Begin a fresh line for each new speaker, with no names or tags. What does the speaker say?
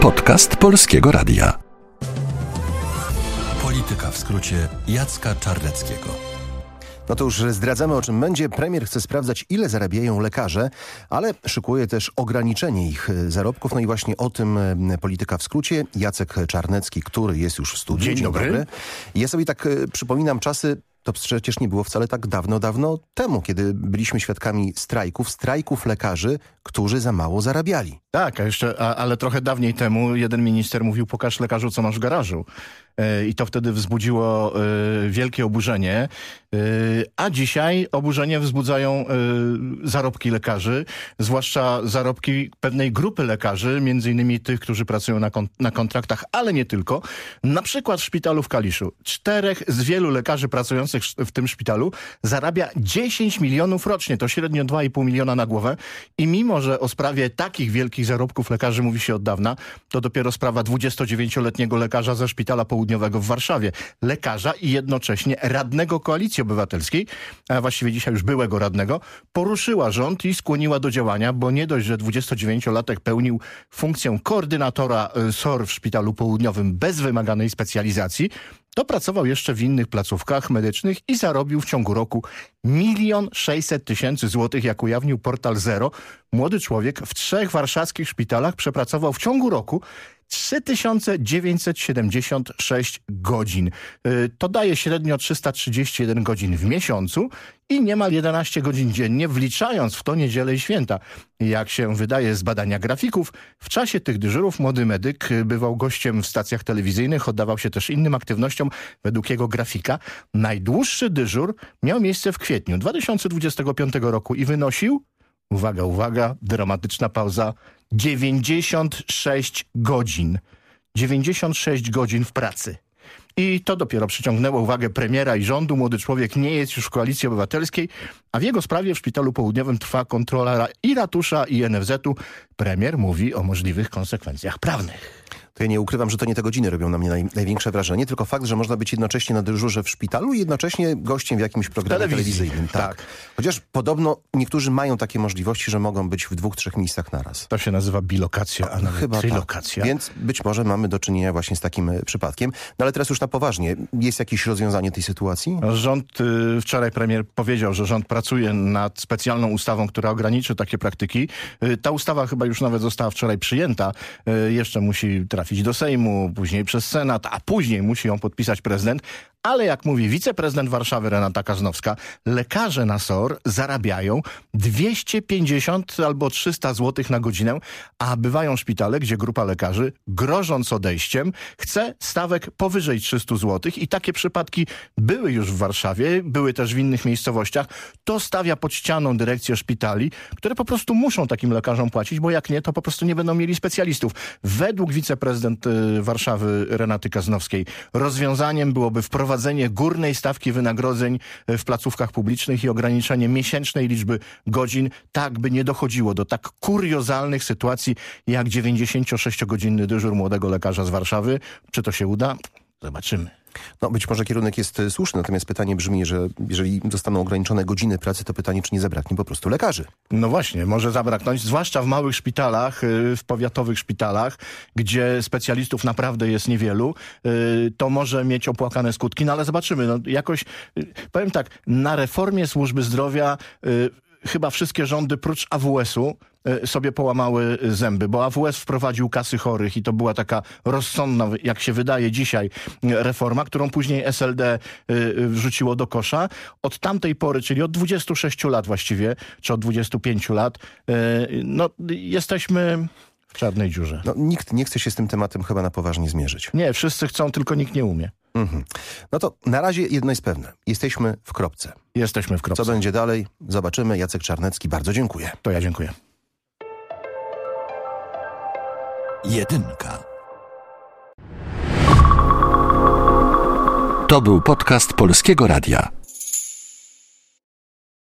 Podcast Polskiego Radia.
Polityka w skrócie Jacka Czarneckiego.
No to już zdradzamy, o czym będzie. Premier chce sprawdzać, ile zarabiają lekarze, ale szykuje też ograniczenie ich zarobków. No i właśnie o tym Polityka w skrócie. Jacek Czarnecki, który jest już w studiu.
Dzień dobry.
Ja sobie tak przypominam czasy. To przecież nie było wcale tak dawno temu, kiedy byliśmy świadkami strajków lekarzy, którzy za mało zarabiali.
Tak, ale trochę dawniej temu jeden minister mówił: pokaż lekarzu, co masz w garażu. I to wtedy wzbudziło wielkie oburzenie. A dzisiaj oburzenie wzbudzają zarobki lekarzy, zwłaszcza zarobki pewnej grupy lekarzy, między innymi tych, którzy pracują na kontraktach, ale nie tylko. Na przykład w szpitalu w Kaliszu 4 z wielu lekarzy pracujących w tym szpitalu zarabia 10 milionów rocznie. To średnio 2,5 miliona na głowę. I mimo, że o sprawie takich wielkich zarobków lekarzy mówi się od dawna, to dopiero sprawa 29-letniego lekarza ze szpitala południowego w Warszawie. Lekarza i jednocześnie radnego Koalicji Obywatelskiej, a właściwie dzisiaj już byłego radnego, poruszyła rząd i skłoniła do działania, bo nie dość, że 29-latek pełnił funkcję koordynatora SOR w szpitalu południowym bez wymaganej specjalizacji, to pracował jeszcze w innych placówkach medycznych i zarobił w ciągu roku 1 600 000 złotych, jak ujawnił portal Zero. Młody człowiek w 3 warszawskich szpitalach przepracował w ciągu roku 3976 godzin. To daje średnio 331 godzin w miesiącu i niemal 11 godzin dziennie, wliczając w to niedzielę i święta. Jak się wydaje z badania grafików, w czasie tych dyżurów młody medyk bywał gościem w stacjach telewizyjnych, oddawał się też innym aktywnościom. Według jego grafika najdłuższy dyżur miał miejsce w kwietniu 2025 roku i wynosił, uwaga, dramatyczna pauza, 96 godzin. 96 godzin w pracy. I to dopiero przyciągnęło uwagę premiera i rządu. Młody człowiek nie jest już w Koalicji Obywatelskiej, a w jego sprawie w Szpitalu Południowym trwa kontrola i ratusza, i NFZ-u. Premier mówi o możliwych konsekwencjach prawnych.
To ja nie ukrywam, że to nie te godziny robią na mnie największe wrażenie, tylko fakt, że można być jednocześnie na dyżurze w szpitalu i jednocześnie gościem w jakimś programie telewizyjnym. Tak. Chociaż podobno niektórzy mają takie możliwości, że mogą być w 2-3 miejscach naraz.
To się nazywa bilokacja, a nawet
chyba
trylokacja.
Tak. Więc być może mamy do czynienia właśnie z takim przypadkiem. No ale teraz już na poważnie. Jest jakieś rozwiązanie tej sytuacji?
Wczoraj premier powiedział, że rząd pracuje nad specjalną ustawą, która ograniczy takie praktyki. Ta ustawa chyba już nawet została wczoraj przyjęta. Jeszcze musi trafić do Sejmu, później przez Senat, a później musi ją podpisać prezydent. Ale jak mówi wiceprezydent Warszawy Renata Karnowska, lekarze na SOR zarabiają 250 albo 300 zł na godzinę, a bywają szpitale, gdzie grupa lekarzy, grożąc odejściem, chce stawek powyżej 300 zł i takie przypadki były już w Warszawie, były też w innych miejscowościach. To stawia pod ścianą dyrekcję szpitali, które po prostu muszą takim lekarzom płacić, bo jak nie, to po prostu nie będą mieli specjalistów. Według wiceprezydent Warszawy Renaty Karnowskiej rozwiązaniem byłoby wprowadzenie górnej stawki wynagrodzeń w placówkach publicznych i ograniczenie miesięcznej liczby godzin, tak by nie dochodziło do tak kuriozalnych sytuacji jak 96-godzinny dyżur młodego lekarza z Warszawy. Czy to się uda? Zobaczymy.
No być może kierunek jest słuszny, natomiast pytanie brzmi, że jeżeli zostaną ograniczone godziny pracy, to pytanie, czy nie zabraknie po prostu lekarzy.
No właśnie, może zabraknąć, zwłaszcza w małych szpitalach, w powiatowych szpitalach, gdzie specjalistów naprawdę jest niewielu. To może mieć opłakane skutki, no ale zobaczymy. No, jakoś, powiem tak, na reformie służby zdrowia chyba wszystkie rządy prócz AWS-u sobie połamały zęby, bo AWS wprowadził kasy chorych i to była taka rozsądna, jak się wydaje dzisiaj, reforma, którą później SLD wrzuciło do kosza. Od tamtej pory, czyli od 26 lat właściwie, czy od 25 lat, no jesteśmy w czarnej dziurze.
No, nikt nie chce się z tym tematem chyba na poważnie zmierzyć.
Nie, wszyscy chcą, tylko nikt nie umie.
No to na razie jedno jest pewne. Jesteśmy w kropce.
Jesteśmy w kropce.
Co będzie dalej? Zobaczymy. Jacek Czarnecki, bardzo dziękuję.
To ja dziękuję.
Jedynka.
To był podcast Polskiego Radia.